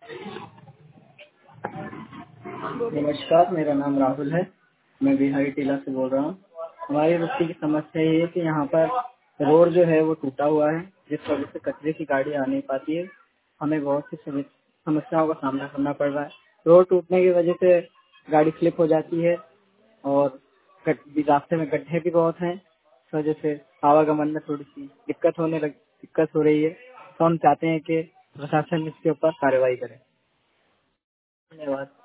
नमस्कार, मेरा नाम राहुल है। मैं बिहारी टीला से बोल रहा हूँ। हमारी बस्ती की समस्या ये है कि यहाँ पर रोड जो है वो टूटा हुआ है, जिस वजह से कचरे की गाड़ी आ नहीं पाती है। हमें बहुत सी समस्याओं का सामना करना पड़ रहा है। रोड टूटने की वजह से गाड़ी स्लिप हो जाती है और रास्ते में गड्ढे भी बहुत हैं। इस वजह से आवागमन में थोड़ी सी दिक्कत हो रही है। तो हम चाहते हैं कि प्रशासन इसके ऊपर कार्रवाई करे। धन्यवाद।